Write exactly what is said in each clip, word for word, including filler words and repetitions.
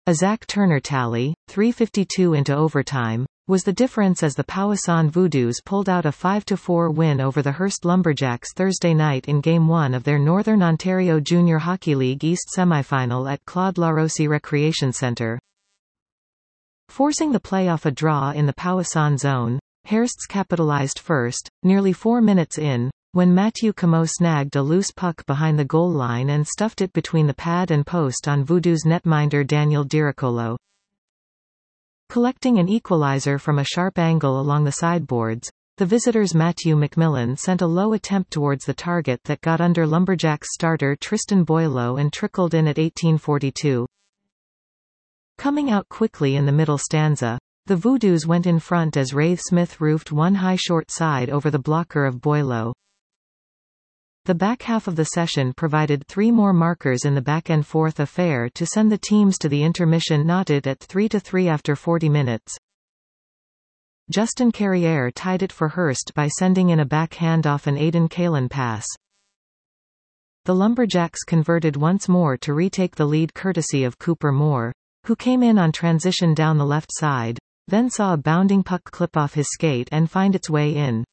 A Zach Turner tally, three fifty-two into overtime, was the difference as the Powassan Voodoos pulled out a five to four win over the Hearst Lumberjacks Thursday night in Game one of their Northern Ontario Junior Hockey League East semifinal at Claude Larossi Recreation Centre. Forcing the playoff a draw in the Powassan zone, Hearsts capitalized first, nearly four minutes in, when Matthew Comeau snagged a loose puck behind the goal line and stuffed it between the pad and post on Voodoo's netminder Daniel Diricolo. Collecting an equalizer from a sharp angle along the sideboards, the visitors' Matthew McMillan sent a low attempt towards the target that got under Lumberjacks starter Tristan Boileau and trickled in at eighteen forty-two. Coming out quickly in the middle stanza, the Voodoos went in front as Wraith Smith roofed one high short side over the blocker of Boileau. The back half of the session provided three more markers in the back-and-forth affair to send the teams to the intermission knotted at three to three after forty minutes. Justin Carriere tied it for Hearst by sending in a back handoff an Aidan Kalin pass. The Lumberjacks converted once more to retake the lead courtesy of Cooper Moore, who came in on transition down the left side, then saw a bounding puck clip off his skate and find its way in.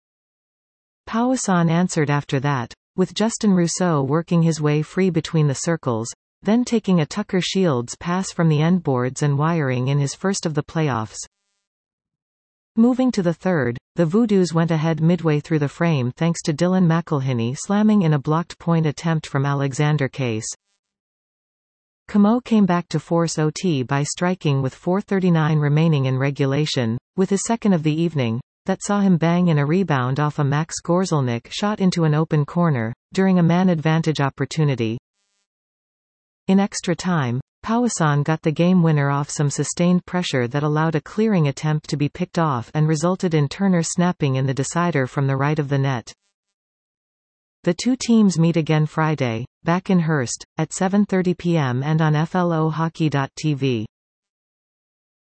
Powassan answered after that, with Justin Rousseau working his way free between the circles, then taking a Tucker Shields pass from the endboards and wiring in his first of the playoffs. Moving to the third, the Voodoos went ahead midway through the frame thanks to Dylan McElhinney slamming in a blocked point attempt from Alexander Case. Comeau came back to force O T by striking with four thirty-nine remaining in regulation, with his second of the evening, that saw him bang in a rebound off a Max Gorzelnyk shot into an open corner, during a man-advantage opportunity. In extra time, Powassan got the game winner off some sustained pressure that allowed a clearing attempt to be picked off and resulted in Turner snapping in the decider from the right of the net. The two teams meet again Friday, back in Hearst, at seven thirty p m and on F L O hockey dot T V.